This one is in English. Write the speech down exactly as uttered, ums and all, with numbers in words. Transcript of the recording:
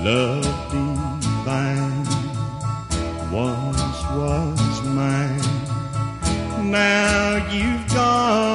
Love divine once was mine. Now you've gone